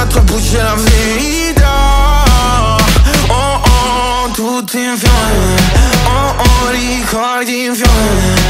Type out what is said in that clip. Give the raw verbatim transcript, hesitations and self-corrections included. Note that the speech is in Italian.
tua buccia la verità. Oh oh, tutti in fiamme, oh oh, ricordi in fiamme.